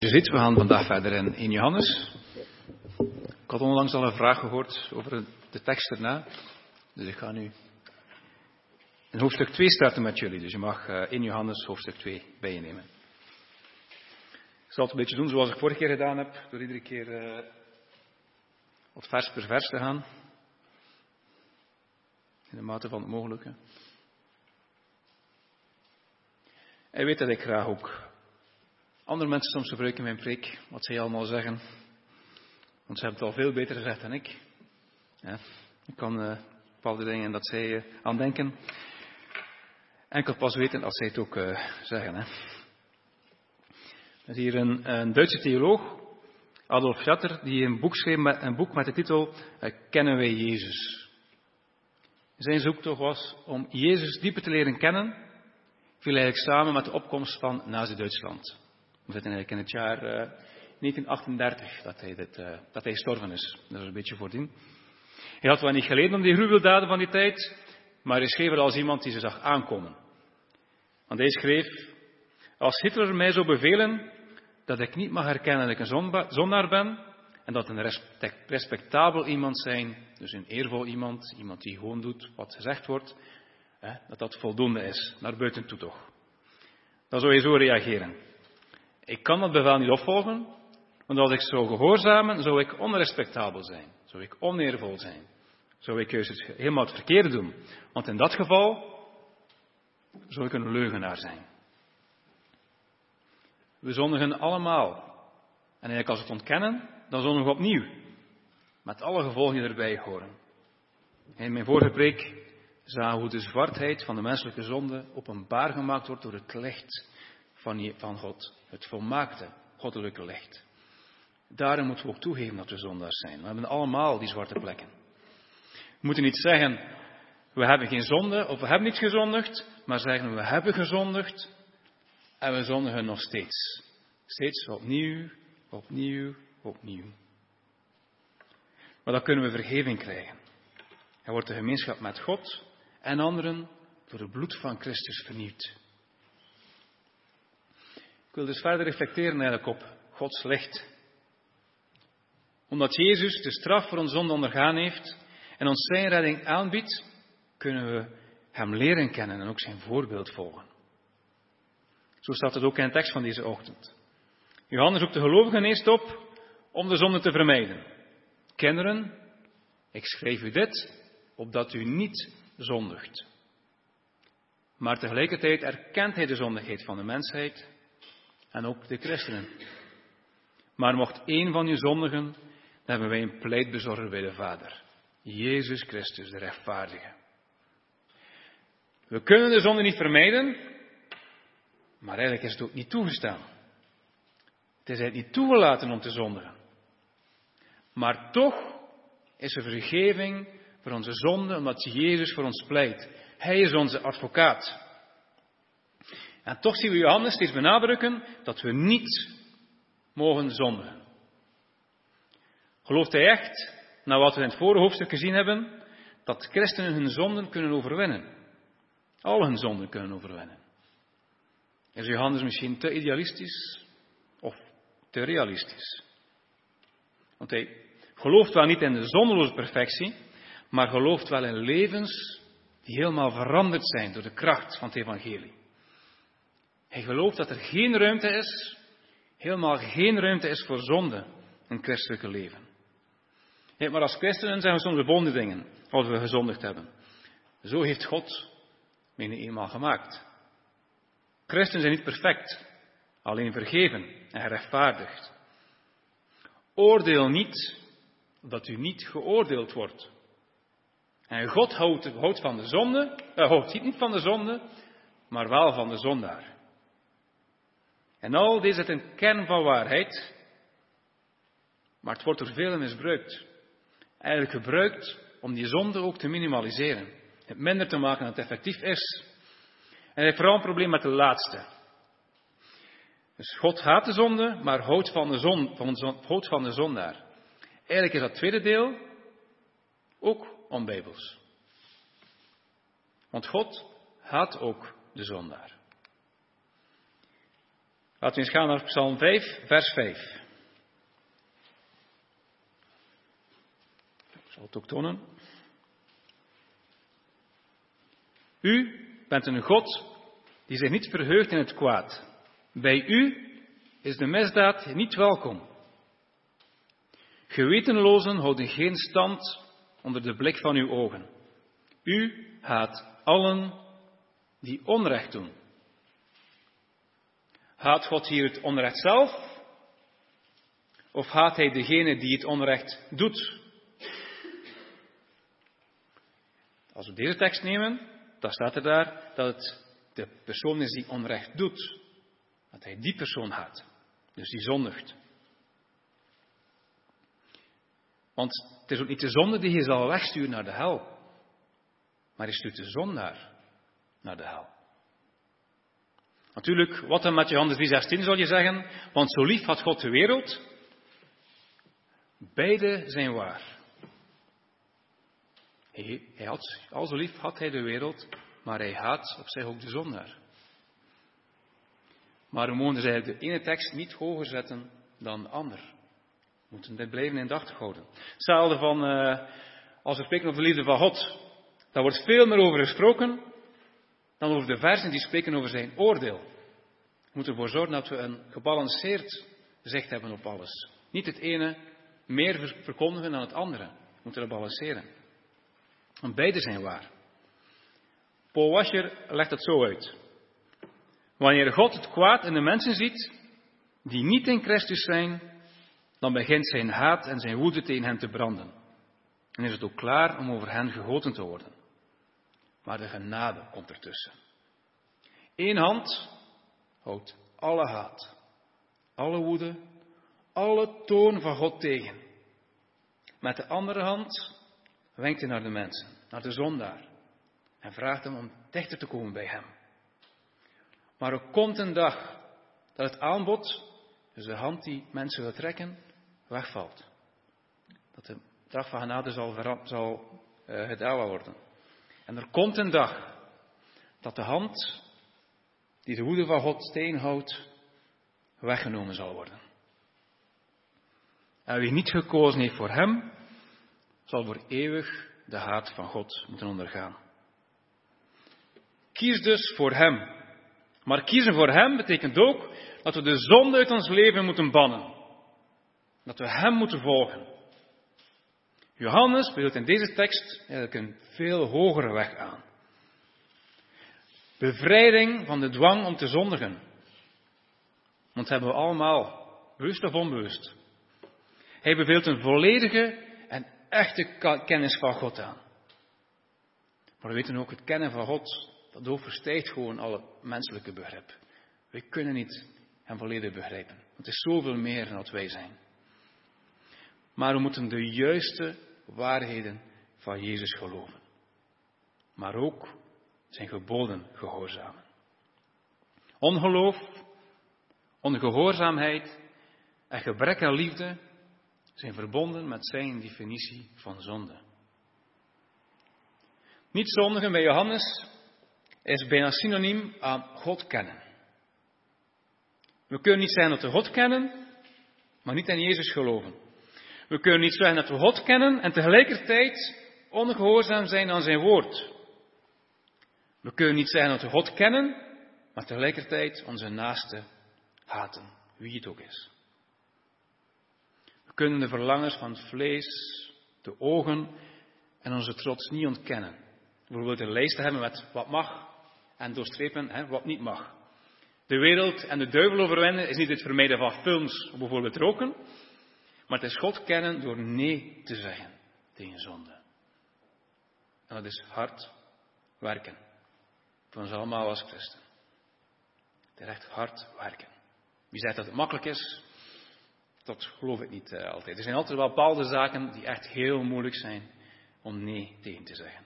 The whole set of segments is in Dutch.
Je ziet, we gaan vandaag verder in Johannes. Ik had onlangs al een vraag gehoord over de tekst erna. Dus ik ga nu in hoofdstuk 2 starten met jullie. Dus je mag in Johannes hoofdstuk 2 bij je nemen. Ik zal het een beetje doen zoals ik vorige keer gedaan heb. Door iedere keer wat vers per vers te gaan. In de mate van het mogelijke. En weet dat ik graag ook andere mensen soms gebruiken mijn preek, wat zij allemaal zeggen. Want ze hebben het al veel beter gezegd dan ik. Ja, ik kan bepaalde dingen dat zij aan denken. Enkel pas weten als zij het ook zeggen. Hè. Er is hier een Duitse theoloog, Adolf Jatter, die een boek schreef met de titel Kennen wij Jezus? Zijn zoektocht was om Jezus dieper te leren kennen, viel eigenlijk samen met de opkomst van Nazi-Duitsland. We zitten eigenlijk in het jaar 1938 dat hij gestorven is. Dat is een beetje voordien. Hij had wel niet geleden om die gruweldaden van die tijd, maar hij schreef er als iemand die ze zag aankomen. Want hij schreef: als Hitler mij zou bevelen dat ik niet mag herkennen dat ik een zondaar ben, en dat een respectabel iemand zijn, dus een eervol iemand, iemand die gewoon doet wat gezegd wordt, dat voldoende is, naar buiten toe toch. Dan zou je zo reageren. Ik kan dat bevel niet opvolgen, want als ik zou gehoorzamen, zou ik onrespectabel zijn. Zou ik oneervol zijn. Zou ik juist helemaal het verkeerde doen. Want in dat geval zou ik een leugenaar zijn. We zondigen allemaal. En eigenlijk als we het ontkennen, dan zondigen we opnieuw. Met alle gevolgen die erbij horen. In mijn vorige preek zagen we hoe de zwartheid van de menselijke zonde openbaar gemaakt wordt door het licht van God. Het volmaakte goddelijke licht. Daarom moeten we ook toegeven dat we zondaars zijn. We hebben allemaal die zwarte plekken. We moeten niet zeggen, we hebben geen zonde of we hebben niet gezondigd, maar zeggen, we hebben gezondigd en we zondigen nog steeds. Steeds opnieuw, opnieuw, opnieuw. Maar dan kunnen we vergeving krijgen. En wordt de gemeenschap met God en anderen door het bloed van Christus vernieuwd. Ik wil dus verder reflecteren eigenlijk op Gods licht. Omdat Jezus de straf voor onze zonde ondergaan heeft en ons zijn redding aanbiedt, kunnen we hem leren kennen en ook zijn voorbeeld volgen. Zo staat het ook in de tekst van deze ochtend. Johannes roept de gelovigen eerst op om de zonde te vermijden. Kinderen, ik schrijf u dit, opdat u niet zondigt. Maar tegelijkertijd erkent hij de zondigheid van de mensheid en ook de christenen. Maar mocht één van u zondigen, dan hebben wij een pleitbezorger bij de Vader. Jezus Christus, de rechtvaardige. We kunnen de zonde niet vermijden, maar eigenlijk is het ook niet toegestaan. Het is eigenlijk niet toegelaten om te zondigen. Maar toch is er vergeving voor onze zonde, omdat Jezus voor ons pleit. Hij is onze advocaat. En toch zien we Johannes steeds benadrukken dat we niet mogen zondigen. Gelooft hij echt, na wat we in het vorige hoofdstuk gezien hebben, dat christenen hun zonden kunnen overwinnen? Al hun zonden kunnen overwinnen. Is Johannes misschien te idealistisch of te realistisch? Want hij gelooft wel niet in de zondeloze perfectie, maar gelooft wel in levens die helemaal veranderd zijn door de kracht van het evangelie. Hij gelooft dat er geen ruimte is, helemaal geen ruimte is voor zonde in het christelijke leven. Maar als christenen zijn we soms gebonden dingen, als we gezondigd hebben. Zo heeft God mij nu eenmaal gemaakt. Christenen zijn niet perfect, alleen vergeven en gerechtvaardigd. Oordeel niet, dat u niet geoordeeld wordt. En God houdt van de zonde, houdt niet van de zonde, maar wel van de zondaar. En al deze zit een kern van waarheid, maar het wordt door velen misbruikt. Eigenlijk gebruikt om die zonde ook te minimaliseren. Het minder te maken dan het effectief is. En hij heeft vooral een probleem met de laatste. Dus God haat de zonde, maar houdt van de zondaar. Eigenlijk is dat tweede deel ook onbijbels. Want God haat ook de zondaar. Laten we eens gaan naar Psalm 5, vers 5. Ik zal het ook tonen. U bent een God die zich niet verheugt in het kwaad. Bij u is de misdaad niet welkom. Gewetenlozen houden geen stand onder de blik van uw ogen. U haat allen die onrecht doen. Haat God hier het onrecht zelf? Of haat hij degene die het onrecht doet? Als we deze tekst nemen, dan staat er daar dat het de persoon is die onrecht doet. Dat hij die persoon haat. Dus die zondigt. Want het is ook niet de zonde die je zal wegsturen naar de hel. Maar je stuurt de zondaar naar de hel. Natuurlijk, wat dan met Johannes 3,16 zal je zeggen? Want zo lief had God de wereld. Beide zijn waar. Hij had, al zo lief had hij de wereld, maar hij haat op zich ook de zondaar. Maar we mogen dus de ene tekst niet hoger zetten dan de ander. We moeten dit blijven in gedachten houden. Hetzelfde van, als we spreken over de liefde van God. Daar wordt veel meer over gesproken dan over de versen die spreken over zijn oordeel. We moeten ervoor zorgen dat we een gebalanceerd zicht hebben op alles. Niet het ene meer verkondigen dan het andere. We moeten dat balanceren. Want beide zijn waar. Paul Washer legt het zo uit. Wanneer God het kwaad in de mensen ziet, die niet in Christus zijn, dan begint zijn haat en zijn woede tegen hen te branden. En is het ook klaar om over hen gegoten te worden. Maar de genade komt ertussen. Eén hand houdt alle haat, alle woede, alle toorn van God tegen. Met de andere hand wenkt hij naar de mensen, naar de zondaar. En vraagt hem om dichter te komen bij hem. Maar er komt een dag dat het aanbod, dus de hand die mensen wil trekken, wegvalt. Dat de dag van genade zal gedaan worden. En er komt een dag dat de hand die de woede van God tegenhoudt, weggenomen zal worden. En wie niet gekozen heeft voor hem, zal voor eeuwig de haat van God moeten ondergaan. Kies dus voor hem. Maar kiezen voor hem betekent ook dat we de zonde uit ons leven moeten bannen. Dat we hem moeten volgen. Johannes bedoelt in deze tekst eigenlijk een veel hogere weg aan. Bevrijding van de dwang om te zondigen. Want dat hebben we allemaal, bewust of onbewust. Hij beveelt een volledige en echte kennis van God aan. Maar we weten ook, het kennen van God, dat overstijgt gewoon alle menselijke begrip. We kunnen niet hem volledig begrijpen. Het is zoveel meer dan wat wij zijn. Maar we moeten de juiste waarheden van Jezus geloven. Maar ook zijn geboden gehoorzamen. Ongeloof, ongehoorzaamheid en gebrek aan liefde zijn verbonden met zijn definitie van zonde. Niet zondigen bij Johannes is bijna synoniem aan God kennen. We kunnen niet zeggen dat we God kennen, maar niet in Jezus geloven. We kunnen niet zeggen dat we God kennen en tegelijkertijd ongehoorzaam zijn aan zijn woord. We kunnen niet zeggen dat we God kennen, maar tegelijkertijd onze naaste haten, wie het ook is. We kunnen de verlangens van het vlees, de ogen en onze trots niet ontkennen. Bijvoorbeeld een lijst te hebben met wat mag en doorstrepen wat niet mag. De wereld en de duivel overwinnen is niet het vermijden van films of bijvoorbeeld roken, maar het is God kennen door nee te zeggen tegen zonde. En dat is hard werken. Voor ons allemaal als christen. Het is echt hard werken. Wie zegt dat het makkelijk is, dat geloof ik niet altijd. Er zijn altijd wel bepaalde zaken die echt heel moeilijk zijn om nee tegen te zeggen.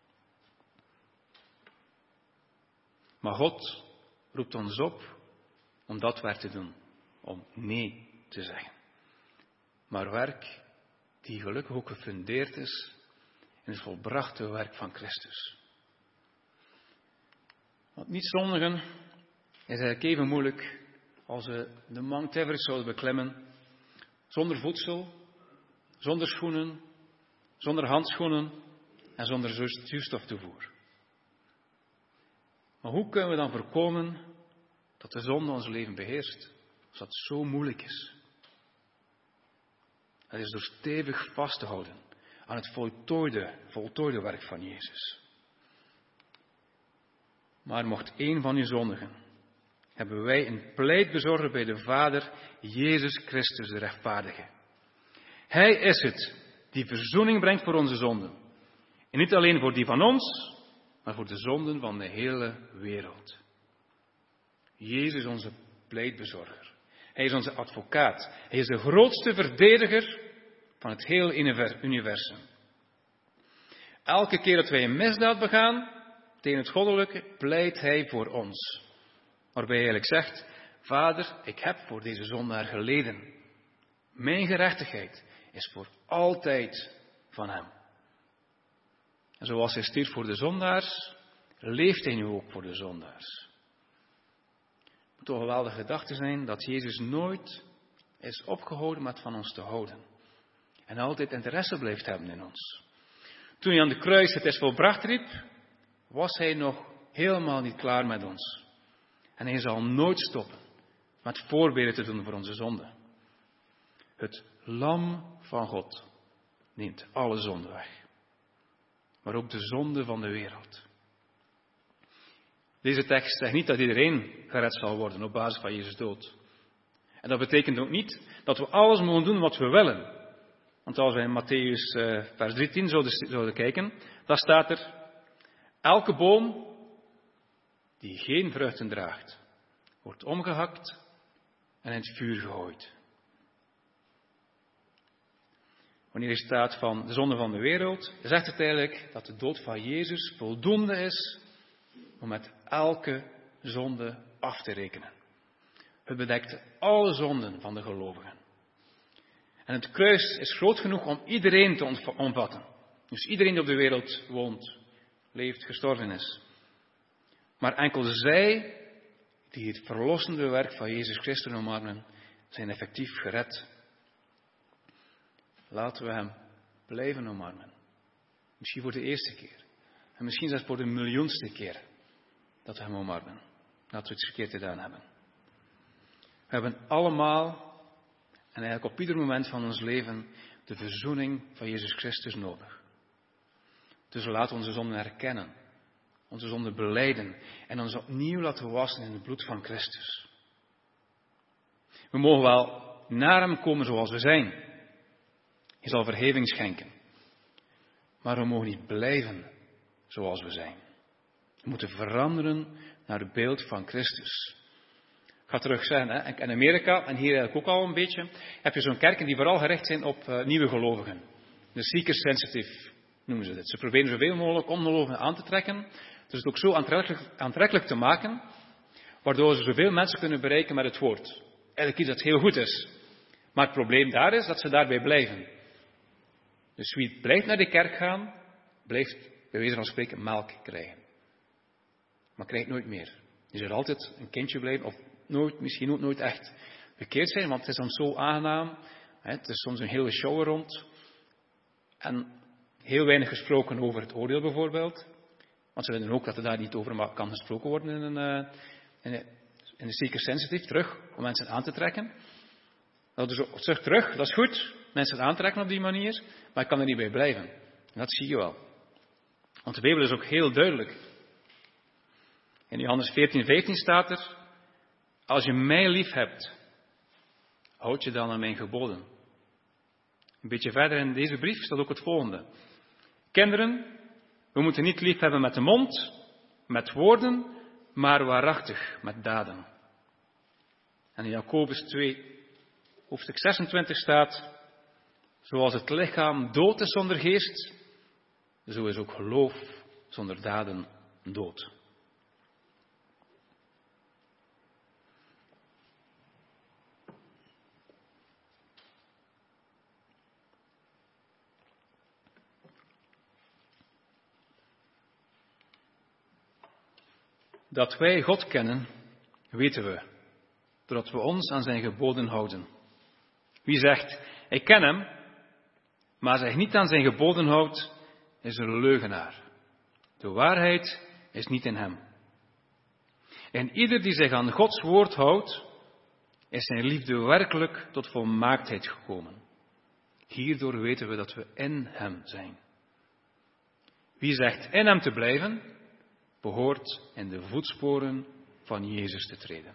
Maar God roept ons op om dat werk te doen. Om nee te zeggen. Maar werk die gelukkig ook gefundeerd is in het volbrachte werk van Christus. Want niet zondigen is eigenlijk even moeilijk als we de Mount Everest zouden beklimmen, zonder voedsel, zonder schoenen, zonder handschoenen en zonder zuurstoftoevoer. Maar hoe kunnen we dan voorkomen dat de zonde ons leven beheerst, als dat zo moeilijk is? Dat is door stevig vast te houden aan het voltooide werk van Jezus. Maar mocht één van u zondigen, hebben wij een pleitbezorger bij de Vader, Jezus Christus de rechtvaardige. Hij is het die verzoening brengt voor onze zonden. En niet alleen voor die van ons, maar voor de zonden van de hele wereld. Jezus is onze pleitbezorger. Hij is onze advocaat. Hij is de grootste verdediger van het hele universum. Elke keer dat wij een misdaad begaan tegen het goddelijke, pleit hij voor ons. Waarbij hij eigenlijk zegt, Vader, ik heb voor deze zondaar geleden. Mijn gerechtigheid is voor altijd van hem. En zoals hij stierf voor de zondaars, leeft hij nu ook voor de zondaars. Het moet toch een geweldige gedachte zijn dat Jezus nooit is opgehouden met van ons te houden. En altijd interesse blijft hebben in ons. Toen hij aan de kruis het is volbracht riep, was hij nog helemaal niet klaar met ons. En hij zal nooit stoppen met voorbeden te doen voor onze zonden. Het lam van God neemt alle zonde weg. Maar ook de zonde van de wereld. Deze tekst zegt niet dat iedereen gered zal worden op basis van Jezus dood. En dat betekent ook niet dat we alles mogen doen wat we willen. Want als we in Mattheüs vers 13 zouden kijken, dan staat er: elke boom die geen vruchten draagt, wordt omgehakt en in het vuur gegooid. Wanneer er staat van de zonde van de wereld, zegt het eigenlijk dat de dood van Jezus voldoende is om met elke zonde af te rekenen. Het bedekt alle zonden van de gelovigen. En het kruis is groot genoeg om iedereen te omvatten. Dus iedereen die op de wereld woont, leeft, gestorven is. Maar enkel zij die het verlossende werk van Jezus Christus omarmen, zijn effectief gered. Laten we hem blijven omarmen. Misschien voor de eerste keer. En misschien zelfs voor de miljoenste keer dat we hem omarmen. Dat we iets verkeerd gedaan hebben. We hebben allemaal, en eigenlijk op ieder moment van ons leven, de verzoening van Jezus Christus nodig. Dus laten we onze zonden herkennen. Onze zonden belijden. En ons opnieuw laten wassen in het bloed van Christus. We mogen wel naar hem komen zoals we zijn. Hij zal vergeving schenken. Maar we mogen niet blijven zoals we zijn. We moeten veranderen naar het beeld van Christus. Ik ga terug zeggen, hè. In Amerika, en hier eigenlijk ook al een beetje, heb je zo'n kerken die vooral gericht zijn op nieuwe gelovigen. De seeker sensitive noemen ze dit. Ze proberen zoveel mogelijk ongelovigen aan te trekken. Dus het ook zo aantrekkelijk te maken, waardoor ze zoveel mensen kunnen bereiken met het woord. Eigenlijk iets dat heel goed is. Maar het probleem daar is dat ze daarbij blijven. Dus wie blijft naar de kerk gaan, blijft bij wijze van spreken melk krijgen. Maar krijgt nooit meer. Je zal altijd een kindje blijven, of nooit, misschien ook nooit echt bekeerd zijn, want het is soms zo aangenaam. Het is soms een hele show er rond. En heel weinig gesproken over het oordeel bijvoorbeeld. Want ze vinden ook dat er daar niet over kan gesproken worden in de seeker sensitive, terug, om mensen aan te trekken. Dat is ook terug, dat is goed, mensen aantrekken op die manier, maar ik kan er niet bij blijven. En dat zie je wel. Want de Bijbel is ook heel duidelijk. In Johannes 14:15 staat er: als je mij lief hebt, houd je dan aan mijn geboden. Een beetje verder in deze brief staat ook het volgende. Kinderen, we moeten niet lief hebben met de mond, met woorden, maar waarachtig met daden. En in Jacobus 2, hoofdstuk 26 staat: zoals het lichaam dood is zonder geest, zo is ook geloof zonder daden dood. Dat wij God kennen, weten we. doordat we ons aan zijn geboden houden. Wie zegt, ik ken hem, maar zich niet aan zijn geboden houdt, is een leugenaar. De waarheid is niet in hem. En ieder die zich aan Gods woord houdt, is zijn liefde werkelijk tot volmaaktheid gekomen. Hierdoor weten we dat we in hem zijn. Wie zegt in hem te blijven, behoort in de voetsporen van Jezus te treden.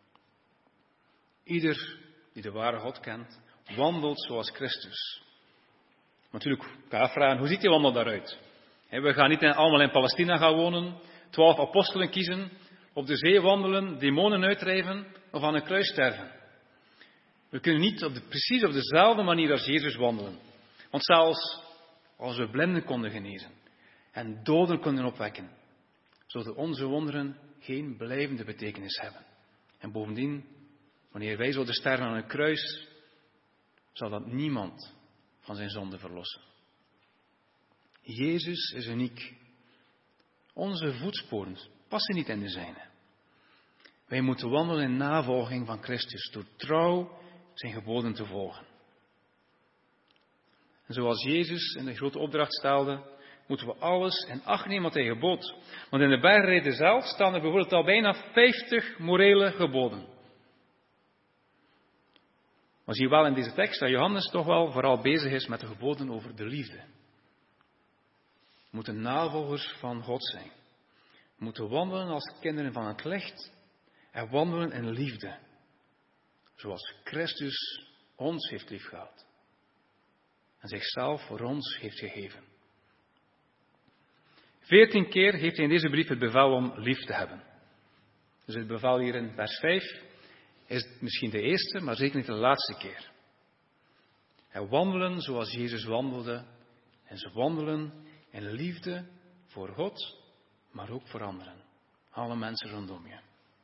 Ieder die de ware God kent, wandelt zoals Christus. Natuurlijk, ik ga afvragen, hoe ziet die wandel daaruit? We gaan niet allemaal in Palestina gaan wonen, 12 apostelen kiezen, op de zee wandelen, demonen uitdrijven of aan een kruis sterven. We kunnen niet precies op dezelfde manier als Jezus wandelen. Want zelfs als we blinden konden genezen en doden konden opwekken, zouden onze wonderen geen blijvende betekenis hebben. En bovendien, wanneer wij zouden sterven aan een kruis, zal dat niemand van zijn zonde verlossen. Jezus is uniek. Onze voetsporen passen niet in de zijne. Wij moeten wandelen in navolging van Christus, door trouw zijn geboden te volgen. En zoals Jezus in de grote opdracht stelde, moeten we alles in acht nemen wat hij gebood. Want in de bergreden zelf staan er bijvoorbeeld al bijna 50 morele geboden. Maar zie je wel in deze tekst dat Johannes toch wel vooral bezig is met de geboden over de liefde. We moeten navolgers van God zijn. We moeten wandelen als kinderen van het licht en wandelen in liefde. Zoals Christus ons heeft liefgehad. En zichzelf voor ons heeft gegeven. 14 keer heeft hij in deze brief het bevel om lief te hebben. Dus het bevel hier in vers 5 is misschien de eerste, maar zeker niet de laatste keer. En wandelen zoals Jezus wandelde. En ze wandelen in liefde voor God, maar ook voor anderen. Alle mensen rondom je.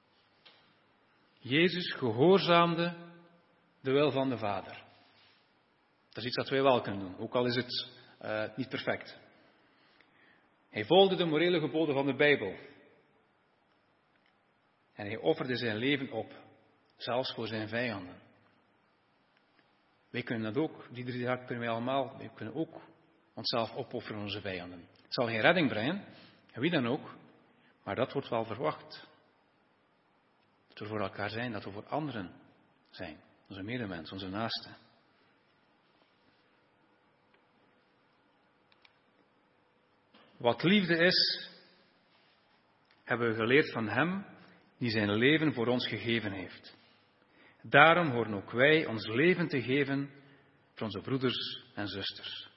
Jezus gehoorzaamde de wil van de Vader. Dat is iets dat wij wel kunnen doen, ook al is het niet perfect. Hij volgde de morele geboden van de Bijbel. En hij offerde zijn leven op, zelfs voor zijn vijanden. Wij kunnen dat ook, die 3 dagen kunnen wij allemaal, wij kunnen ook onszelf opofferen aan onze vijanden. Het zal geen redding brengen, en wie dan ook, maar dat wordt wel verwacht. Dat we voor elkaar zijn, dat we voor anderen zijn. Onze medemens, onze naasten. Wat liefde is, hebben we geleerd van Hem die zijn leven voor ons gegeven heeft. Daarom horen ook wij ons leven te geven voor onze broeders en zusters.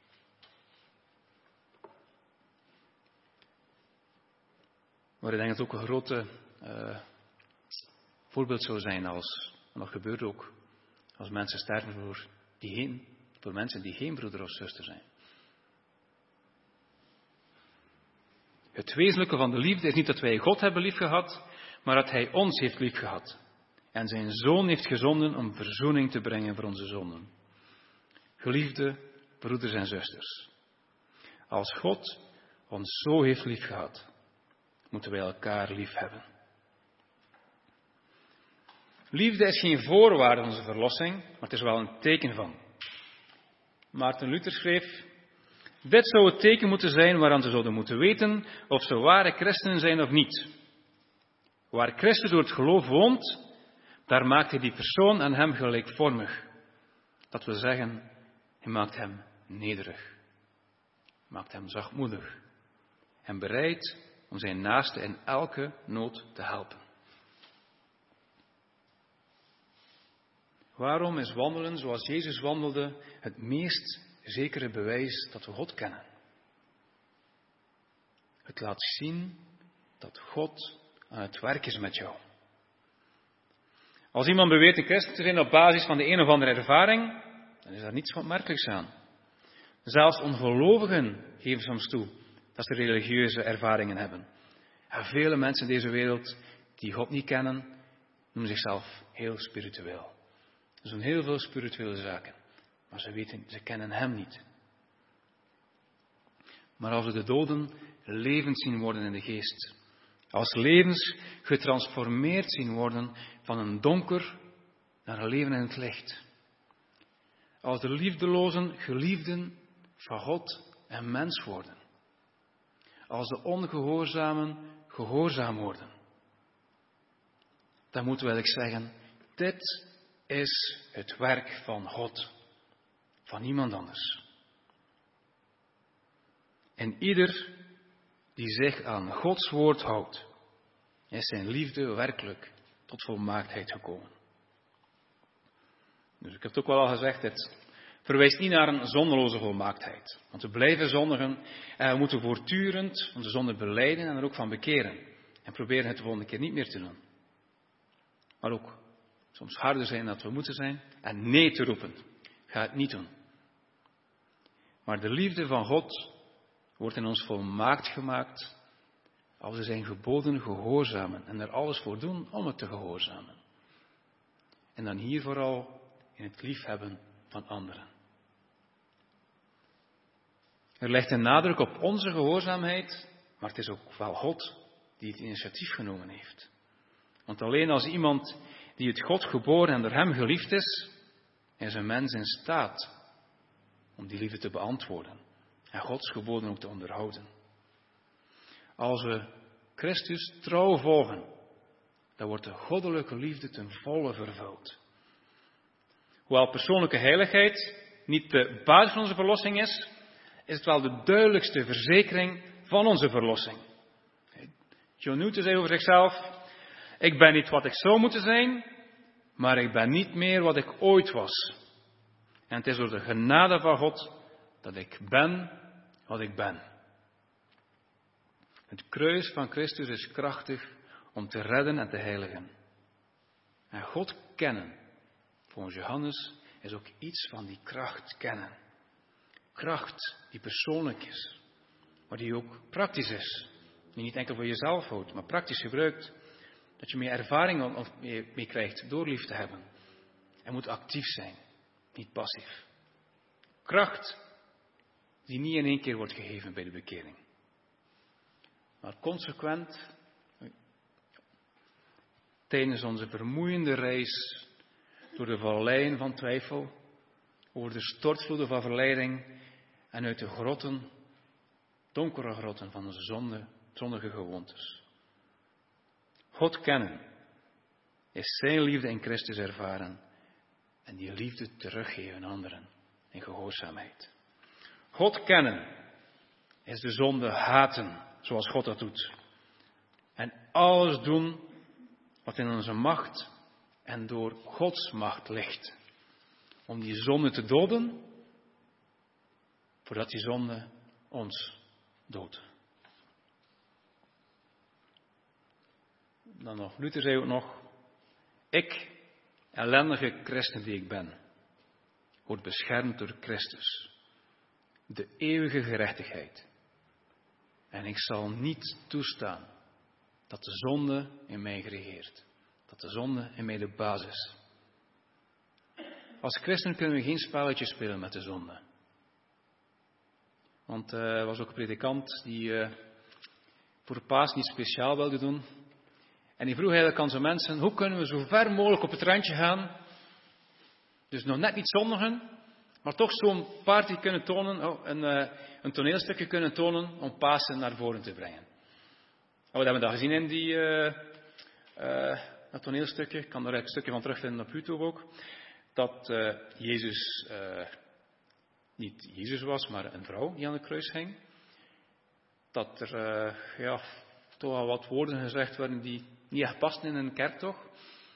Maar ik denk dat het ook een grote voorbeeld zou zijn als, en dat gebeurt ook, als mensen sterven voor mensen die geen broeder of zuster zijn. Het wezenlijke van de liefde is niet dat wij God hebben liefgehad, maar dat Hij ons heeft liefgehad. En zijn Zoon heeft gezonden om verzoening te brengen voor onze zonden. Geliefde broeders en zusters. Als God ons zo heeft liefgehad, moeten wij elkaar lief hebben. Liefde is geen voorwaarde van onze verlossing, maar het is wel een teken van. Maarten Luther schreef: dit zou het teken moeten zijn waaraan ze zouden moeten weten of ze ware christenen zijn of niet. Waar Christus door het geloof woont, daar maakt hij die persoon aan hem gelijkvormig. Dat wil zeggen, hij maakt hem nederig, maakt hem zachtmoedig en bereid om zijn naaste in elke nood te helpen. Waarom is wandelen zoals Jezus wandelde het meest zekere bewijs dat we God kennen? Het laat zien dat God aan het werk is met jou. Als iemand beweert een christen te zijn op basis van de een of andere ervaring, dan is daar niets opmerkelijks aan. Zelfs ongelovigen geven soms toe dat ze religieuze ervaringen hebben. En vele mensen in deze wereld die God niet kennen, noemen zichzelf heel spiritueel. Ze doen heel veel spirituele zaken, maar ze kennen Hem niet. Maar als we de doden levend zien worden in de geest, Als levens getransformeerd zien worden van een donker naar een leven in het licht. Als de liefdelozen geliefden van God en mens worden. Als de ongehoorzamen gehoorzaam worden. Dan moeten we eigenlijk zeggen, dit is het werk van God. Van niemand anders. En ieder die zich aan Gods woord houdt, is zijn liefde werkelijk tot volmaaktheid gekomen. Dus ik heb het ook wel al gezegd, het verwijst niet naar een zondeloze volmaaktheid. Want we blijven zondigen en we moeten voortdurend onze zonde belijden en er ook van bekeren. En proberen het de volgende keer niet meer te doen. Maar ook soms harder zijn dan we moeten zijn en nee te roepen. Ga het niet doen. Maar de liefde van God wordt in ons volmaakt gemaakt als we zijn geboden gehoorzamen en er alles voor doen om het te gehoorzamen. En dan hier vooral in het liefhebben van anderen. Er ligt een nadruk op onze gehoorzaamheid, maar het is ook wel God die het initiatief genomen heeft. Want alleen als iemand die het God geboren en door hem geliefd is een mens in staat om die liefde te beantwoorden en Gods geboden ook te onderhouden. Als we Christus trouw volgen, dan wordt de goddelijke liefde ten volle vervuld. Hoewel persoonlijke heiligheid niet de basis van onze verlossing is het wel de duidelijkste verzekering van onze verlossing. John Newton zei over zichzelf, ik ben niet wat ik zou moeten zijn, maar ik ben niet meer wat ik ooit was. En het is door de genade van God dat ik ben wat ik ben. Het kruis van Christus is krachtig om te redden en te heiligen. En God kennen, volgens Johannes, is ook iets van die kracht kennen. Kracht die persoonlijk is, maar die ook praktisch is. Die niet enkel voor jezelf houdt, maar praktisch gebruikt. Dat je meer ervaring mee krijgt door lief te hebben. En moet actief zijn, niet passief. Kracht die niet in één keer wordt gegeven bij de bekering. Maar consequent, tijdens onze vermoeiende reis door de valleien van twijfel, over de stortvloeden van verleiding en uit de grotten, donkere grotten van onze zondige gewoontes. God kennen is zijn liefde in Christus ervaren en die liefde teruggeven aan anderen in gehoorzaamheid. God kennen is de zonde haten zoals God dat doet. En alles doen wat in onze macht en door Gods macht ligt. Om die zonde te doden, voordat die zonde ons doodt. Dan nog, Luther zei ook nog, ik, ellendige christen die ik ben, word beschermd door Christus, de eeuwige gerechtigheid. En ik zal niet toestaan dat de zonde in mij regeert, dat de zonde in mij de baas is. Als christen kunnen we geen spelletje spelen met de zonde. Want er was ook een predikant die voor Paas niet speciaal wilde doen. En die vroeg eigenlijk aan zijn mensen, hoe kunnen we zo ver mogelijk op het randje gaan? Dus nog net niet zondigen, maar toch zo'n party kunnen tonen, een toneelstukje kunnen tonen om Pasen naar voren te brengen. En wat hebben we dat gezien in dat toneelstukje? Ik kan er een stukje van terugvinden op YouTube ook. Dat Jezus niet Jezus was, maar een vrouw die aan het kruis hing. Dat er toch al wat woorden gezegd werden die niet echt pasten in een kerk, toch?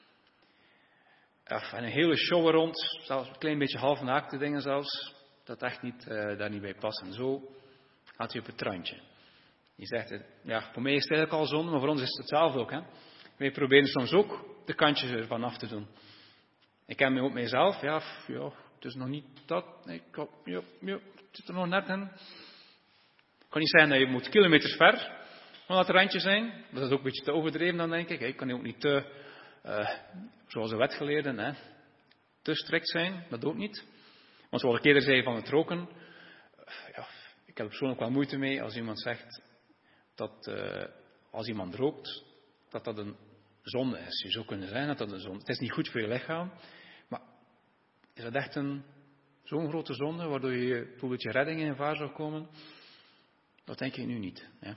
En een hele show er rond, zelfs een klein beetje halfnaakte dingen zelfs, dat echt daar niet bij passen. Zo gaat hij op het randje. Je zegt, voor mij is het eigenlijk al zonde, maar voor ons is het hetzelfde ook. Hè? Wij proberen soms ook de kantjes ervan af te doen. Ik ken me ook mijzelf, het is nog niet dat, het zit er nog net in. Ik kan niet zeggen dat je moet kilometers ver van dat randje zijn. Dat is ook een beetje te overdreven dan, denk ik. Ik kan ook niet te, zoals de wetgeleerden, te strikt zijn. Dat ook niet. Want zoals ik eerder zei van het roken. Ik heb er persoonlijk wel moeite mee als iemand zegt dat als iemand rookt, dat dat een zonde is. Je zou kunnen zeggen dat dat een zonde is. Het is niet goed voor je lichaam, maar is dat echt zo'n grote zonde, waardoor je bijvoorbeeld je redding in gevaar zou komen? Dat denk ik nu niet. Hè?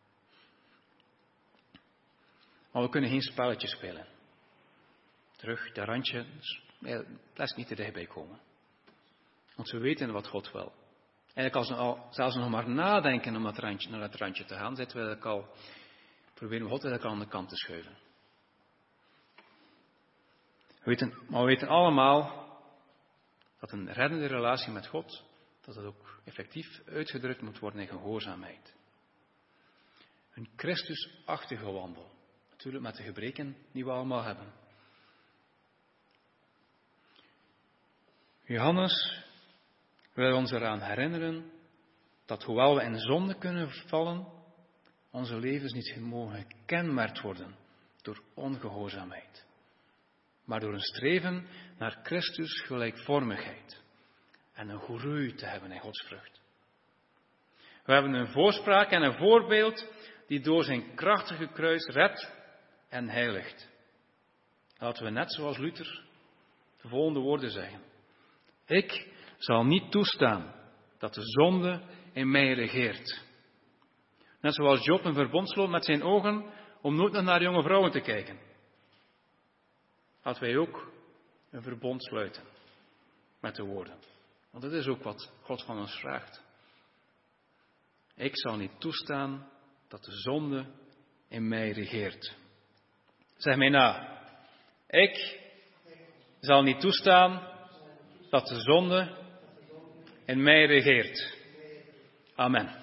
Maar we kunnen geen spelletje spelen. Terug, dat randje, best niet te dichtbij komen. Want we weten wat God wil. Eigenlijk als we al zelfs nog maar nadenken om naar dat randje te gaan, zitten we eigenlijk al, proberen we God eigenlijk al aan de kant te schuiven. Maar we weten allemaal dat een reddende relatie met God, dat het ook effectief uitgedrukt moet worden in gehoorzaamheid. Een Christusachtige wandel. Natuurlijk met de gebreken die we allemaal hebben. Johannes wil ons eraan herinneren dat hoewel we in zonde kunnen vallen, onze levens niet mogen gekenmerkt worden door ongehoorzaamheid, maar door een streven naar Christus gelijkvormigheid en een groei te hebben in Gods vrucht. We hebben een voorspraak en een voorbeeld die door zijn krachtige kruis redt en heiligt. Laten we net zoals Luther de volgende woorden zeggen. Ik zal niet toestaan dat de zonde in mij regeert. Net zoals Job een verbond sloot met zijn ogen om nooit nog naar jonge vrouwen te kijken. Laten wij ook een verbond sluiten met de woorden. Want dat is ook wat God van ons vraagt. Ik zal niet toestaan dat de zonde in mij regeert. Zeg mij na. Ik zal niet toestaan dat de zonde in mij regeert. Amen.